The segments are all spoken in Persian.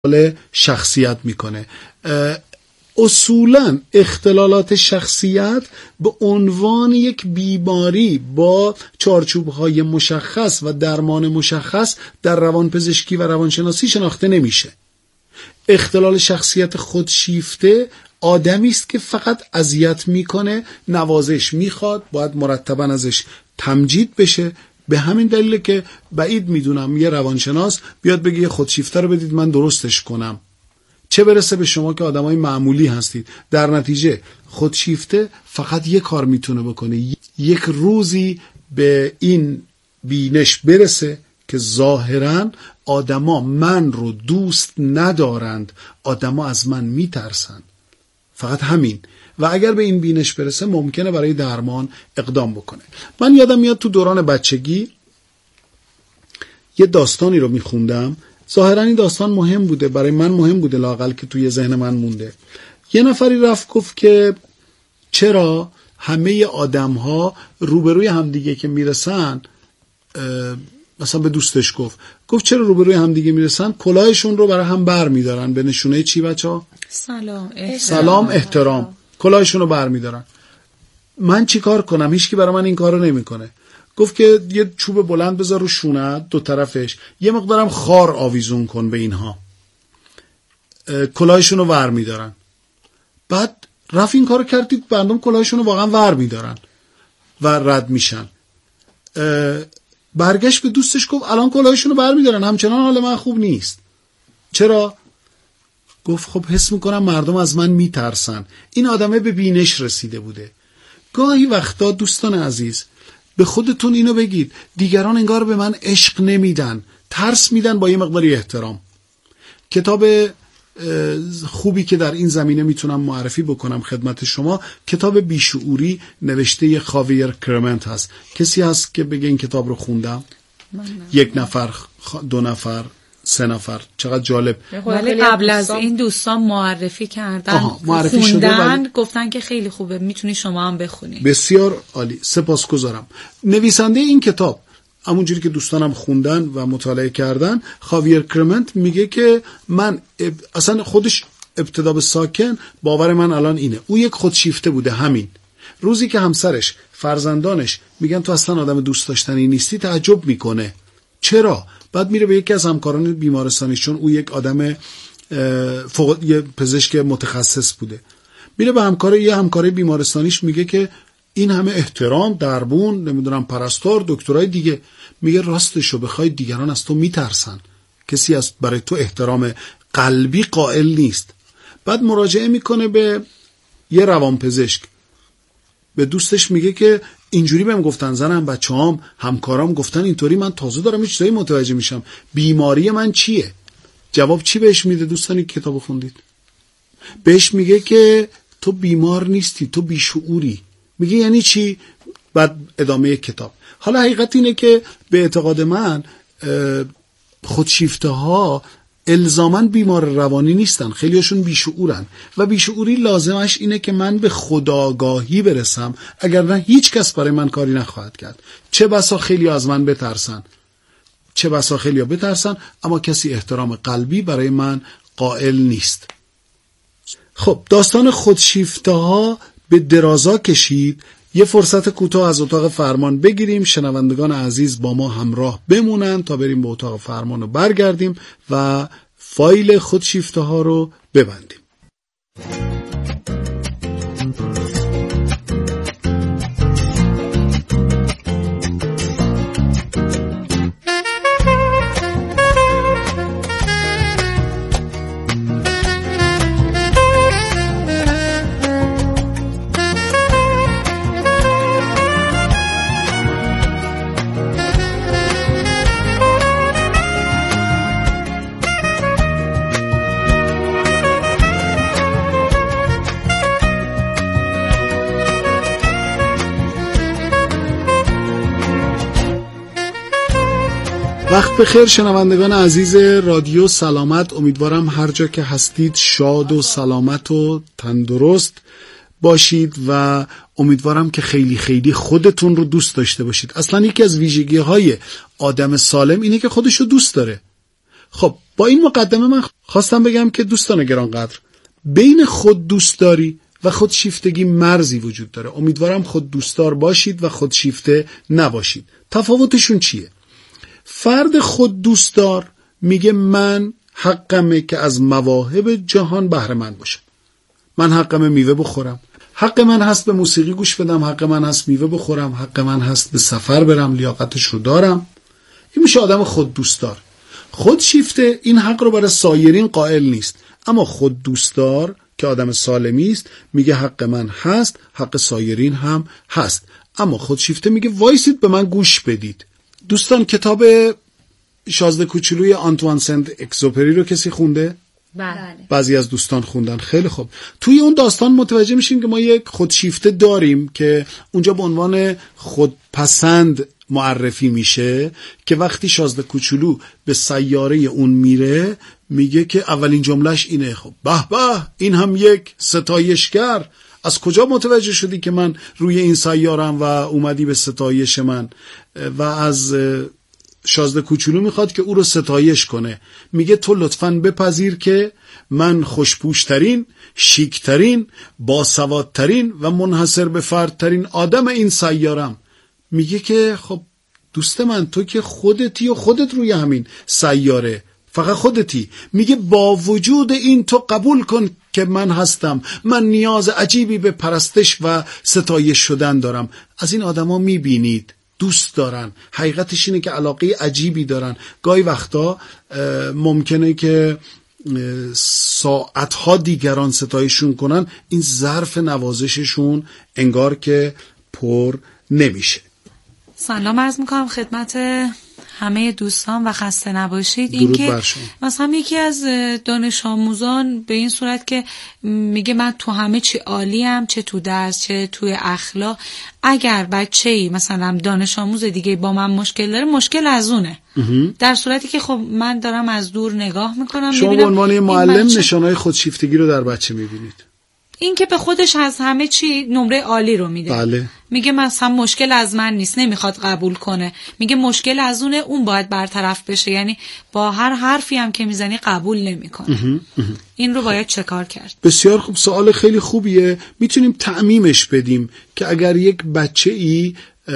شخصیت میکنه. اصولاً اختلالات شخصیت به عنوان یک بیماری با چارچوب‌های مشخص و درمان مشخص در روانپزشکی و روانشناسی شناخته نمیشه. اختلال شخصیت خودشیفته آدمی است که فقط اذیت میکنه، نوازش میخواد، باید مرتباً ازش تمجید بشه. به همین دلیل که بعید میدونم یه روانشناس بیاد بگه خودشیفته رو بدید من درستش کنم، چه برسه به شما که آدمای معمولی هستید. در نتیجه خودشیفته فقط یه کار میتونه بکنه، یک روزی به این بینش برسه که ظاهراً آدما من رو دوست ندارند، آدما از من میترسن، فقط همین. و اگر به این بینش برسه ممکنه برای درمان اقدام بکنه. من یادم میاد تو دوران بچگی یه داستانی رو میخوندم، ظاهرا این داستان مهم بوده، برای من مهم بوده، لااقل که توی ذهن من مونده. یه نفری رفت گفت که چرا همه آدم‌ها روبروی همدیگه که میرسن، مثلا به دوستش گفت چرا روبروی همدیگه میرسن کلاهشون رو برای هم بر میدارن به نشونه چی بچه‌ها؟ سلام احترام. کلاهشون رو بر میدارن. من چی کار کنم؟ هیچکی برای من این کار رو نمیکنه. گفت که یه چوب بلند بذار رو شونت دو طرفش، یه مقدارم خار آویزون کن به اینها، کلاهشون رو ور میدارن. بعد رفت این کارو کردید، بندم کلاهشون رو واقعا ور میدارن و رد میشن. برگشت به دوستش گفت الان کلاهشون رو بر میدارن همچنان حال من خوب نیست. چرا؟ گفت خب حس میکنم مردم از من میترسن. این آدمه به بینش رسیده بوده. گاهی وقتا دوستان عزیز به خودتون اینو بگید، دیگران انگار به من عشق نمیدن، ترس میدن با یه مقداری احترام. کتاب خوبی که در این زمینه میتونم معرفی بکنم خدمت شما، کتاب بیشعوری نوشته خاویر کرمنت هست. کسی هست که بگه این کتاب رو خوندم؟ یک نفر، دو نفر، سه نفر. چقدر جالب. ولی قبل از این دوستان معرفی کردن، خوندن، گفتن که خیلی خوبه، میتونی شما هم بخونید. بسیار عالی، سپاسگزارم. نویسنده این کتاب همونجوری که دوستانم خوندن و مطالعه کردن، خاویر کرمنت، میگه که من اصلا خودش ابتدا به ساکن باور من الان اینه، او یک خودشیفته بوده. همین روزی که همسرش، فرزندانش میگن تو اصلا آدم دوست داشتنی نیستی، تعجب میکنه. چرا؟ بعد میره به یکی از همکاران بیمارستانیش، چون او یک آدم یه پزشک متخصص بوده، میره به همکار بیمارستانیش میگه که این همه احترام، دربون، نمیدونم پرستار، دکترای دیگه. میگه راستشو بخوای دیگران از تو میترسن، کسی از برای تو احترام قلبی قائل نیست. بعد مراجعه میکنه به یه روانپزشک، به دوستش میگه که اینجوری بهم گفتن، زنم، بچه‌هام، همکارام گفتن اینطوری، من تازه دارم یه چیزایی متوجه میشم، بیماری من چیه؟ جواب چی بهش میده دوستانی که کتابو خوندید؟ بهش میگه که تو بیمار نیستی، تو بیشعوری. میگه یعنی چی؟ بعد ادامه کتاب. حالا حقیقت اینه که به اعتقاد من خودشیفته ها الزاماً بیمار روانی نیستن، خیلیشون بیشعورن و بیشعوری لازمش اینه که من به خودآگاهی برسم، اگر نه هیچ کس برای من کاری نخواهد کرد. چه بسا خیلی از من بترسن، چه بسا خیلی بترسن، اما کسی احترام قلبی برای من قائل نیست. خب داستان خودشیفته ها به درازا کشید. یه فرصت کوتاه از اتاق فرمان بگیریم، شنوندگان عزیز با ما همراه بمونن تا بریم به اتاق فرمان رو برگردیم و فایل خودشیفته ها رو ببندیم. وقت بخیر شنوندگان عزیز رادیو سلامت، امیدوارم هر جا که هستید شاد و سلامت و تندرست باشید و امیدوارم که خیلی خیلی خودتون رو دوست داشته باشید. اصلا یکی از ویژگی‌های آدم سالم اینه که خودش رو دوست داره. خب با این مقدمه من خواستم بگم که دوستان گرانقدر، بین خود دوستداری و خودشیفتگی مرزی وجود داره. امیدوارم خود دوستدار باشید و خودشیفته نباشید. تفاوتشون چیه؟ فرد خود دوستدار میگه من حقمه که از مواهب جهان بهره مند باشم. من حقمه میوه بخورم، حق من هست به موسیقی گوش بدم، حق من هست میوه بخورم، حق من هست به سفر برم، لیاقتش رو دارم. این میشه آدم خود دوستدار. خودشیفته این حق رو برای سایرین قائل نیست، اما خود دوستدار که آدم سالمی است میگه حق من هست، حق سایرین هم هست. اما خودشیفته میگه وایسید به من گوش بدید. دوستان کتاب شازده کوچولوی آنتوان سنت اکزوپری رو کسی خونده؟ بله. بعضی از دوستان خوندن. خیلی خوب. توی اون داستان متوجه میشیم که ما یک خودشیفته داریم که اونجا به عنوان خودپسند معرفی میشه که وقتی شازده کوچولو به سیاره اون میره میگه که اولین جملهش اینه خب به به این هم یک ستایشگر، از کجا متوجه شدی که من روی این سیارم و اومدی به ستایش من؟ و از شازده کوچولو میخواد که او رو ستایش کنه. میگه تو لطفاً بپذیر که من خوشپوشترین، شیکترین، باسوادترین و منحصر به فردترین آدم این سیارم. میگه که خب دوست من تو که خودتی و خودت روی همین سیاره، فقط خودتی. میگه با وجود این تو قبول کن که من هستم، من نیاز عجیبی به پرستش و ستایش شدن دارم. از این آدما میبینید دوست دارن، حقیقتش اینه که علاقه عجیبی دارن. گاهی وقتا ممکنه که ساعتها دیگران ستایششون کنن، این ظرف نوازششون انگار که پر نمیشه. سلام عرض میکنم خدمت همه دوستان و خسته نباشید. این که مثلا یکی از دانش آموزان به این صورت که میگه من تو همه چی عالیم، چه تو درس چه توی اخلاق. اگر بچه‌ای مثلا دانش آموز دیگه با من مشکل داره، مشکل از اونه. در صورتی که خب من دارم از دور نگاه میکنم، شما به عنوان معلم نشانهای خودشیفتگی رو در بچه میبینید. این که به خودش از همه چی نمره عالی رو میده. بله. میگه مثلا مشکل از من نیست، نمیخواد قبول کنه. میگه مشکل از اون باید برطرف بشه. یعنی با هر حرفی هم که میزنی قبول نمیکنه. این رو باید چه کار کرد؟ بسیار خوب، سوال خیلی خوبیه. میتونیم تعمیمش بدیم که اگر یک بچه‌ای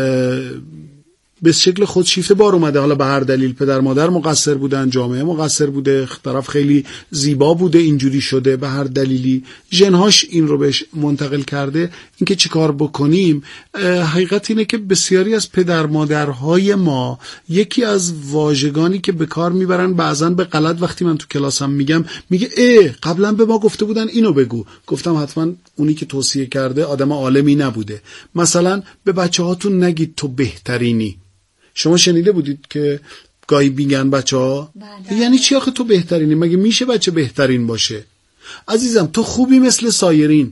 به شکل خودشیفته بار اومده، حالا به هر دلیل پدر مادر مقصر بودن، جامعه مقصر بوده، طرف خیلی زیبا بوده اینجوری شده، به هر دلیلی ژن‌هاش این رو بهش منتقل کرده، اینکه چیکار بکنیم؟ حقیقت اینه که بسیاری از پدر مادرهای ما یکی از واژگانی که به کار میبرن بعضن به غلط، وقتی من تو کلاسم میگه قبلا به ما گفته بودن اینو بگو. گفتم حتما اونی که توصیه کرده آدم عالمی نبوده. مثلا به بچه‌هاتون نگید تو بهترینی. شما شنیده بودید که گاهی میگن بچه‌ها یعنی چی آخه تو بهترینی؟ مگه میشه بچه بهترین باشه؟ عزیزم تو خوبی مثل سایرین،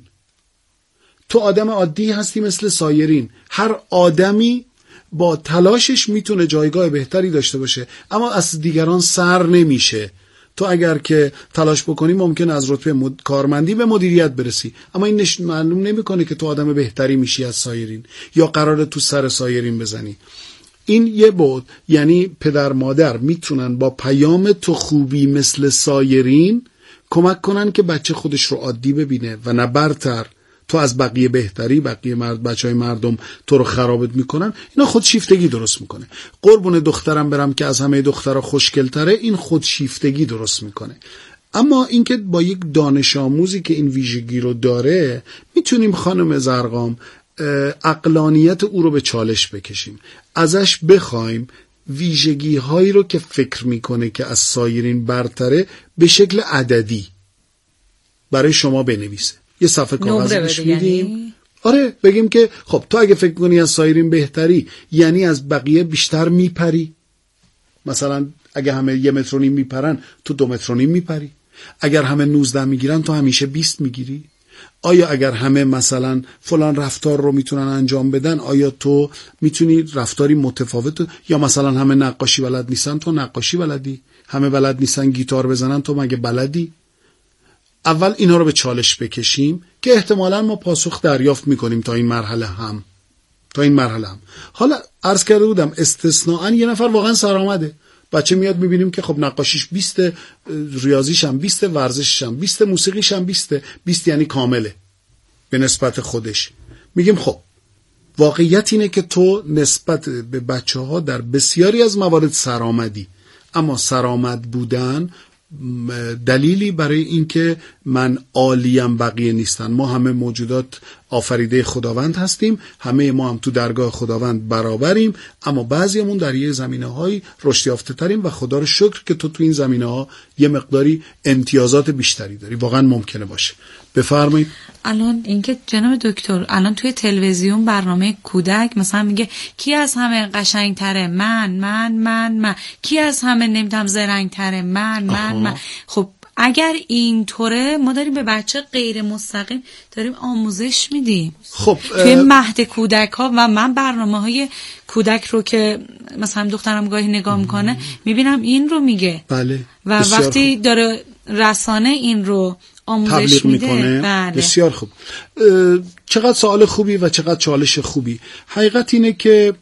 تو آدم عادی هستی مثل سایرین. هر آدمی با تلاشش میتونه جایگاه بهتری داشته باشه، اما از دیگران سر نمیشه. تو اگر که تلاش بکنی ممکن از رتبه کارمندی به مدیریت برسی، اما این معلوم نمیکنه که تو آدم بهتری میشی از سایرین یا قراره تو سر سایرین بزنی. این یه بود. یعنی پدر مادر میتونن با پیام تو خوبی مثل سایرین کمک کنن که بچه خودش رو عادی ببینه و نه برتر. تو از بقیه بهتری، بقیه بچهای مردم تو رو خرابت میکنن. اینا خودشیفتگی درست میکنه. قربون دخترم برم که از همه دخترها خوشگل‌تره، این خودشیفتگی درست میکنه. اما اینکه با یک دانش آموزی که این ویژگی رو داره میتونیم خانم زرقام عقلانیت او رو به چالش بکشیم، ازش بخوایم ویژگی هایی رو که فکر میکنه که از سایرین برتره به شکل عددی برای شما بنویسه. یه صفحه کاغذ بهش میدیم. آره، بگیم که خب تو اگه فکر کنی از سایرین بهتری یعنی از بقیه بیشتر میپری. مثلا اگه همه 1.5 متر میپرن تو 2.5 متر میپری. اگر همه 19 میگیرن تو همیشه 20 میگیری. آیا اگر همه مثلا فلان رفتار رو میتونن انجام بدن، آیا تو میتونی رفتاری متفاوت؟ یا مثلا همه نقاشی بلد نیستن تو نقاشی بلدی؟ همه بلد نیستن گیتار بزنن تو مگه بلدی؟ اول اینا رو به چالش بکشیم که احتمالاً ما پاسخ دریافت میکنیم تا این مرحله هم. حالا عرض کرده بودم استثناءً یه نفر واقعا سرآمده، بچه میاد میبینیم که خب نقاشیش 20، ریاضیش هم 20، ورزشش هم 20، موسیقیش هم 20 یعنی کامله به نسبت خودش. میگیم خب واقعیت اینه که تو نسبت به بچه ها در بسیاری از موارد سرآمدی، اما سرآمد بودن دلیلی برای اینکه من عالیم بقیه نیستن. ما همه موجودات آفریده خداوند هستیم، همه ما هم تو درگاه خداوند برابریم، اما بعضیمون در یه زمینه‌های رشد یافته تریم و خدا رو شکر که تو این زمینه‌ها یه مقداری امتیازات بیشتری داری. واقعا ممکنه باشه. بفرمایید. الان اینکه جناب دکتر الان توی تلویزیون برنامه کودک مثلا میگه کی از همه قشنگتره؟ من کی از همه نمیدونم زرنگتره؟ من. خب اگر اینطوره ما داریم به بچه غیر مستقیم داریم آموزش میدیم. خب توی مهد کودک ها و من برنامه های کودک رو که مثلا دخترم گاهی نگاه میکنه میبینم این رو میگه. بله. و وقتی داره رسانه این رو آموزش میکنه. بله. بسیار خوب. چقدر سوال خوبی و چقدر چالش خوبی. حقیقت اینه که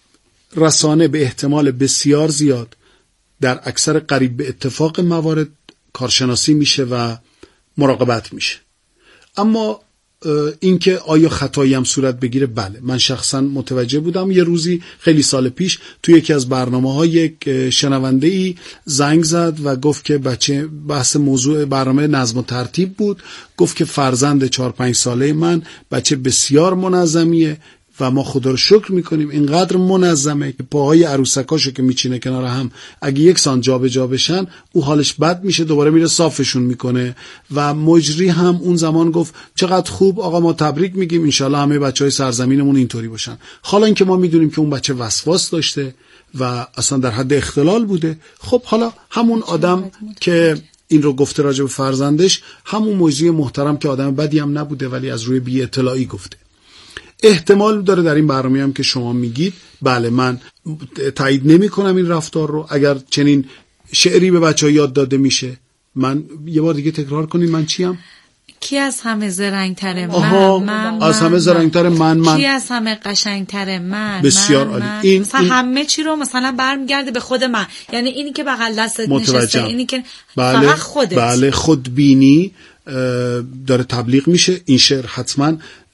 رسانه به احتمال بسیار زیاد در اکثر قریب به اتفاق موارد کارشناسی میشه و مراقبت میشه. اما اینکه آیا خطایی هم صورت بگیره، بله من شخصا متوجه بودم. یه روزی خیلی سال پیش توی یکی از برنامه‌ها یک شنونده‌ای زنگ زد و گفت که بچه بحث موضوع برنامه نظم و ترتیب بود، گفت که فرزند 4-5 ساله من بچه بسیار منظمیه و ما خدا رو شکر میکنیم اینقدر منظمه که پاهای عروسکاشو که میچینه کنار هم اگه 1 سانت جابجا بشن او حالش بد میشه، دوباره میره صافشون میکنه. و مجری هم اون زمان گفت چقدر خوب آقا، ما تبریک میگیم، انشالله همه بچهای سرزمینمون اینطوری باشن. حالا اینکه ما میدونیم که اون بچه وسواس داشته و اصلا در حد اختلال بوده، خب حالا همون آدم که این رو گفته راجع به فرزندش، همون مجری محترم که آدم بدی هم نبوده ولی از روی بی اطلاعی گفته. احتمال داره در این برنامه هم که شما میگید، بله من تایید نمی کنم این رفتار رو. اگر چنین شعری به بچه‌ها یاد داده میشه، من یه بار دیگه تکرار کنید من چیم؟ کی از همه زرنگتره؟ من از همه زرنگتره من. کی از همه قشنگتره؟ من. بسیار عالی. این مثلا همه چی رو مثلا برمیگرده به خود من، یعنی اینی که بغل دستت نشسته، اینی که فقط خودت. بله خودبینی داره تبلیغ میشه. این شعر حتما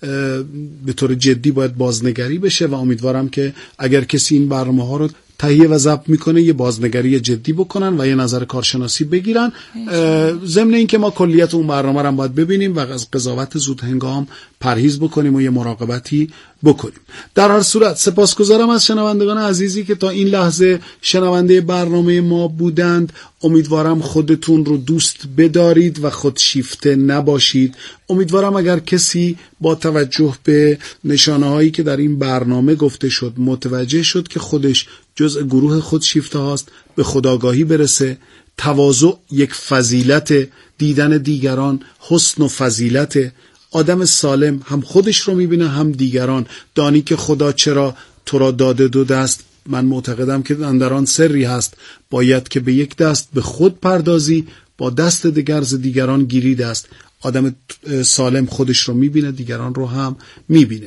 به طور جدی باید بازنگری بشه و امیدوارم که اگر کسی این برنامه ها رو تهیه و ضبط میکنه یه بازنگری جدی بکنن و یه نظر کارشناسی بگیرن. ضمن این که ما کلیت اون برنامه رو باید ببینیم و از قضاوت زود هنگام پرهیز بکنیم و یه مراقبتی بکنیم. در هر صورت سپاسگزارم از شنوندگان عزیزی که تا این لحظه شنونده برنامه ما بودند. امیدوارم خودتون رو دوست بدارید و خودشیفته نباشید. امیدوارم اگر کسی با توجه به نشانه هایی که در این برنامه گفته شد متوجه شد که خودش جزء گروه خودشیفته هاست، به خودآگاهی برسه. تواضع یک فضیلت، دیدن دیگران حسن و فضیلت. آدم سالم هم خودش رو میبینه هم دیگران. دانی که خدا چرا تو را داده 2 دست. من معتقدم که در آن سری هست، باید که به 1 دست به خود پردازی، با دست دیگر ز دیگران گیری دست. آدم سالم خودش رو میبینه، دیگران رو هم میبینه.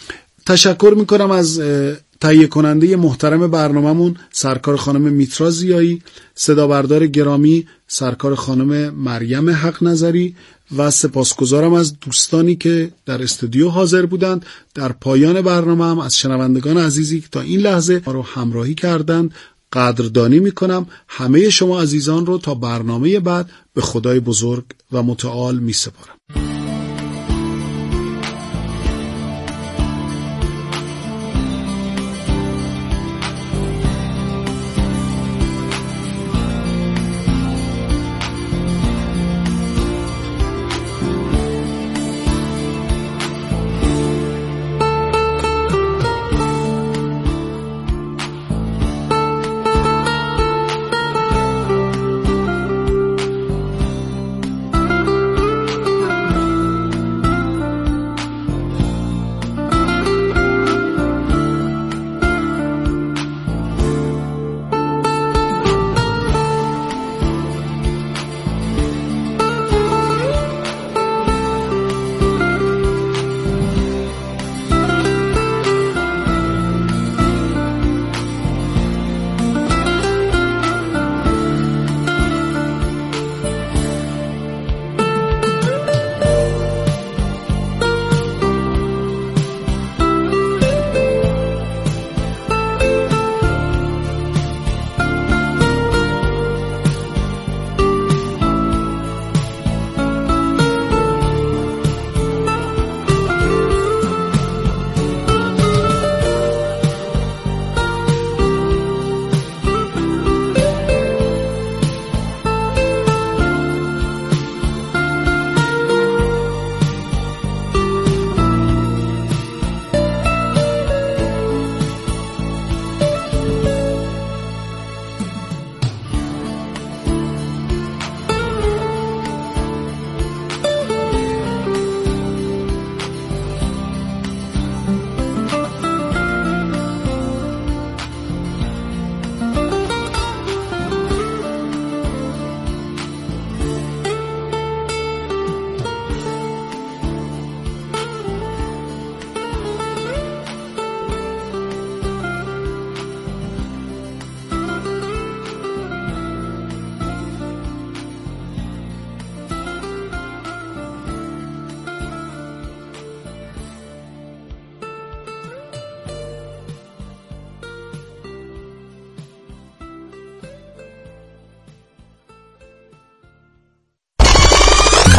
تشکر میکنم از تهیه کننده محترم برنامه‌مون سرکار خانم میترا زیایی، صدا بردار گرامی سرکار خانم مریم حق نظری و سپاسگزارم از دوستانی که در استودیو حاضر بودند. در پایان برنامه هم از شنوندگان عزیزی که تا این لحظه ما رو همراهی کردند قدردانی میکنم. همه شما عزیزان رو تا برنامه بعد به خدای بزرگ و متعال میسپارم.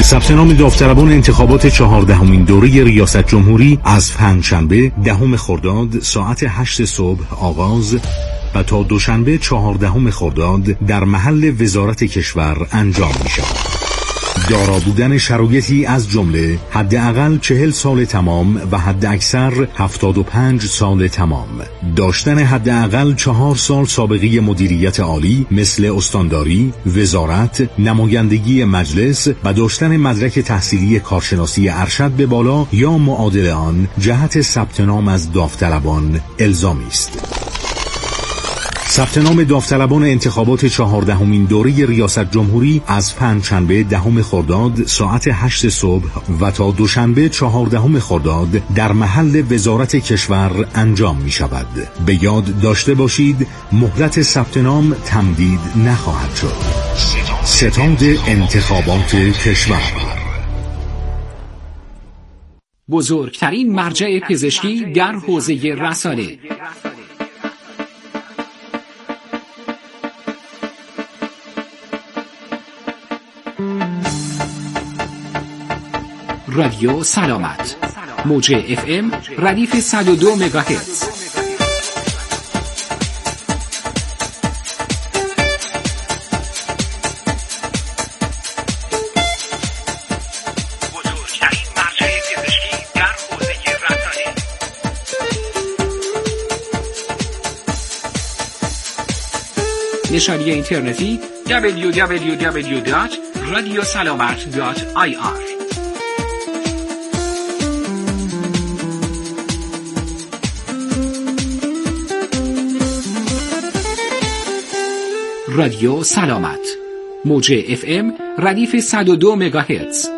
ثبت نام داوطلبان انتخابات 14مین دوره ریاست جمهوری از پنجشنبه 10 خرداد ساعت 8 صبح آغاز و تا دوشنبه 14 خرداد در محل وزارت کشور انجام می شود. دارا بودن شرایطی از جمله حداقل 40 سال تمام و حد اکثر 75 سال تمام، داشتن حداقل 4 سال سابقه مدیریت عالی مثل استانداری، وزارت، نمایندگی مجلس و داشتن مدرک تحصیلی کارشناسی ارشد به بالا یا معادل آن جهت ثبت نام از داوطلبان الزامی است. ثبت نام داوطلبان انتخابات 14مین دوره ریاست جمهوری از پنجشنبه 10 خرداد ساعت 8 صبح و تا دوشنبه 14 خرداد در محل وزارت کشور انجام می شود. به یاد داشته باشید مهلت ثبت نام تمدید نخواهد شد. ستاد انتخابات کشور، بزرگترین مرجع پزشکی در حوزه رسانه. رادیو سلامت، موج FM ردیف 102 مگاهرتز. بزرگترین مرجع پزشکی در حوزه رسانه. نشانی اینترنتی www.radiosalamat.ir. رادیو سلامت، موج FM ردیف 102 مگاهرتز.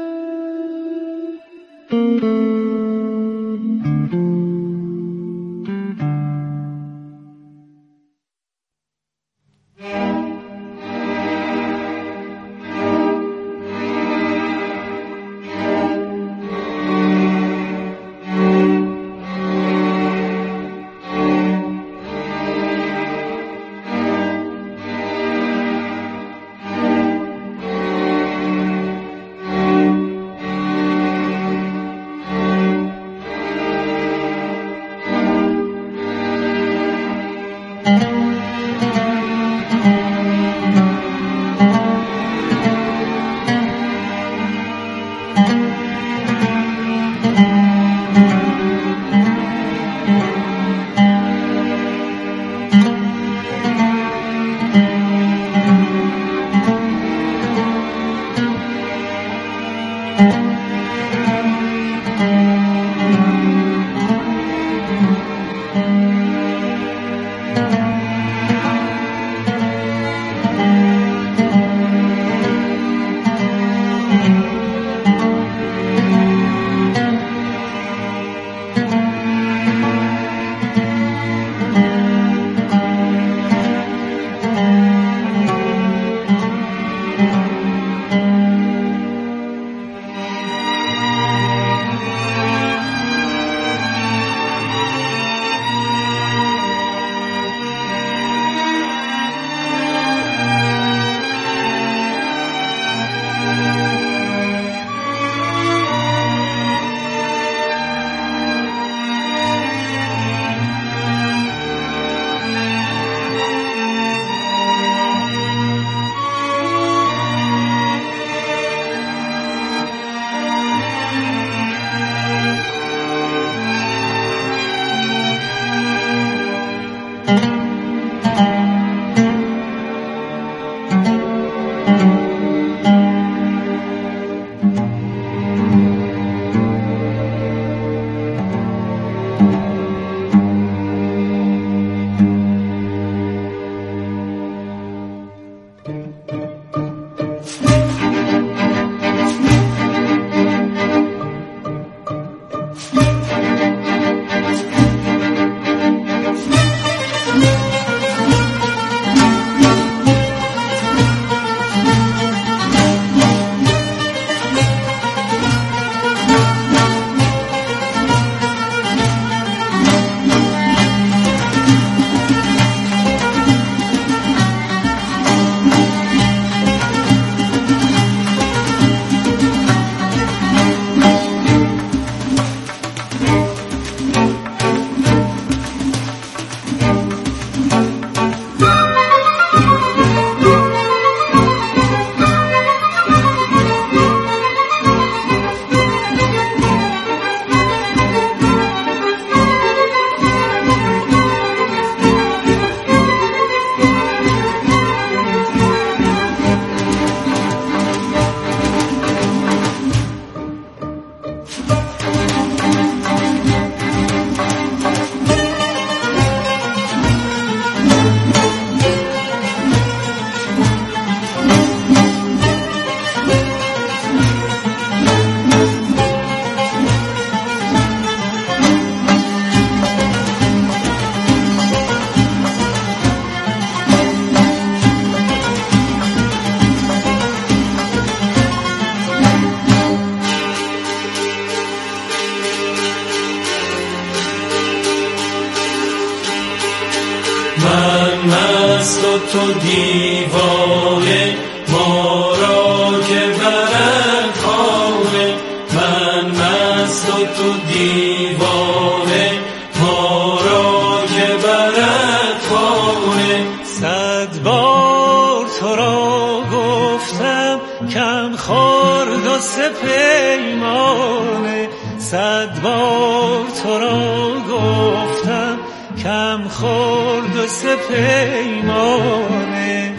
و تو دیوانه، ما را که برد خانه. من مست و تو دیوانه، ما را که برد خانه. 100 بار تو را گفتم کم خورد و سپیمانه. 100 بار تو را گفتم کم خورد و سپیمانه.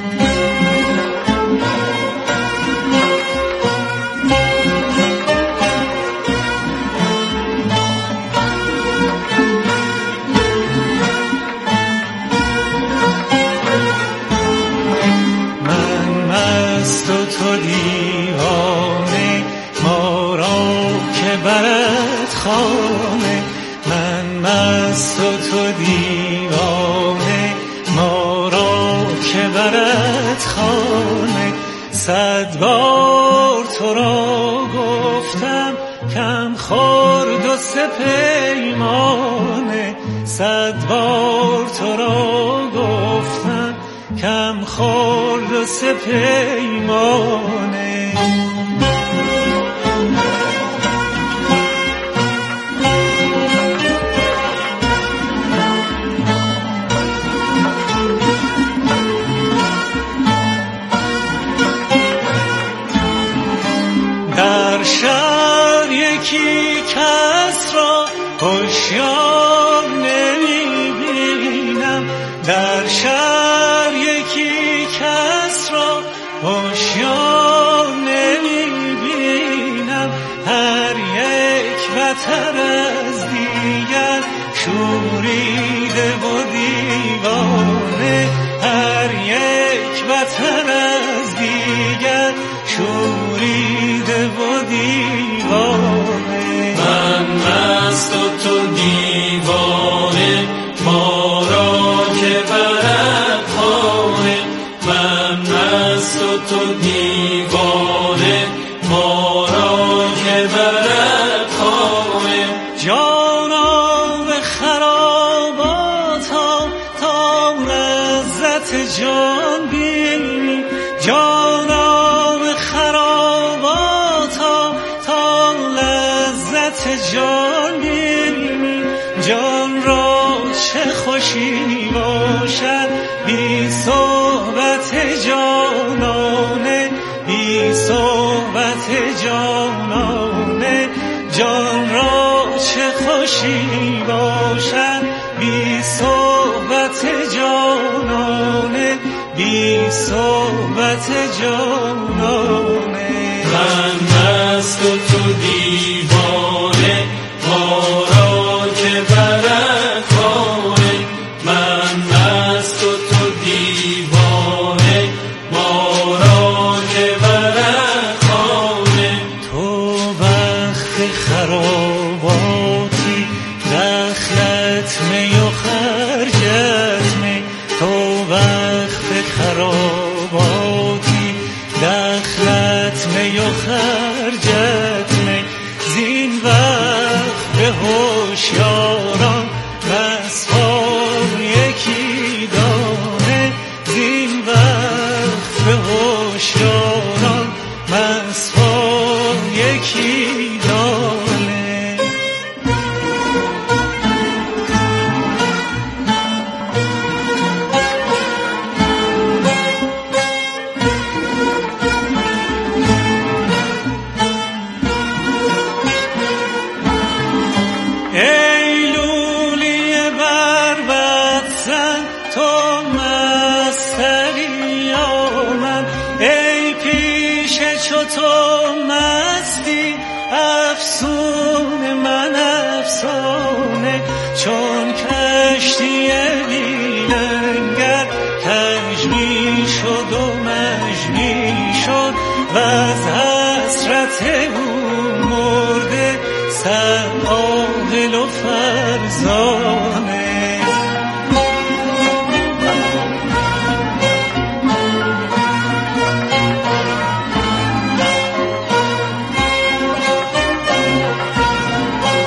برد خانه، من مست و تو دیوانه، ما را که برد خانه. 100 بار تو را گفتم کم خورد و سپیمانه. 100 بار تو را گفتم کم خورد و سپیمانه. در شهر یکی کس را هوشیار نمی‌بینم، در شهر یکی کس را هوشیار نمی‌بینم. هر یک بتر از دیگر شوریده و دیوانه، هر یک بتر از دیگر شوریده و دیوانه. من مست و تو دیوانه، ما را که برد خانه. من مست و تو دیوانه، ما را که برد خانه. جانم خرابات ها تا لذت جان بینی، جانم خرابات ها تا لذت جان بینی. جان را چه خوشی باشد بی صحبت جانانه، بی صحبت جانانه. جان را چه خوشی باشد بی صحبت جانانه، بی صحبت جانانه. من مست و تو دیوانه، ما را که برد خانه. من مست و تو دیوانه، ما را که برد خانه. تو بخت خراباتی دخلت می و خرجت می، تو بخت خراباتی دخلت می و خرجت می. زین وقت به هوشیاران مسحور یکی دانه، زین وقت به هوشیاران مسحور یکی دانه. ای لولی بربط زن تو مستری آمد، ای پیش چو تو مستی افسون من افسانه. چون کشتی بی لنگر کج می شد و مژ می شد و از حسرت او مرده سر عاقل و فرزانه.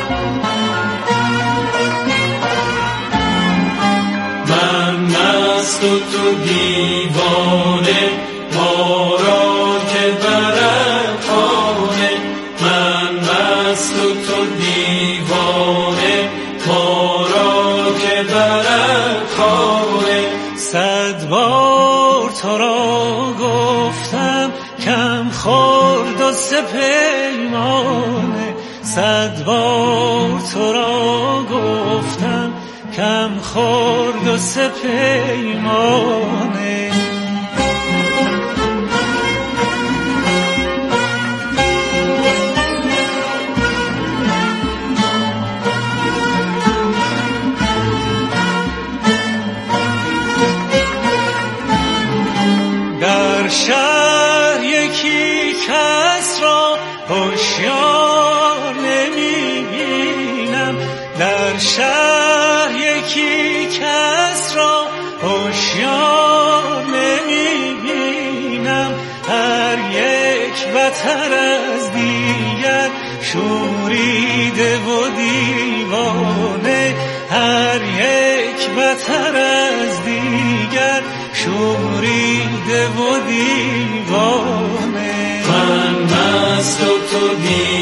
من مست مست و تو دیوانه، ما را که برد خانه. من مست و تو دیوانه، ما را که برد خانه. 100 بار تو را گفتم کم خورد و سپیمانه. 100 بار تو را گفتم کم خورد و سپیمانه. در شهر یکی کس را هوشیار نمی‌بینم. در شهر یکی کس را هوشیار نمی‌بینم. هر یک بتر از دیگر شوریده و دیوانه. هر یک بتر از دیگر شوریده و دیوانه. من مست و تو دیوانه،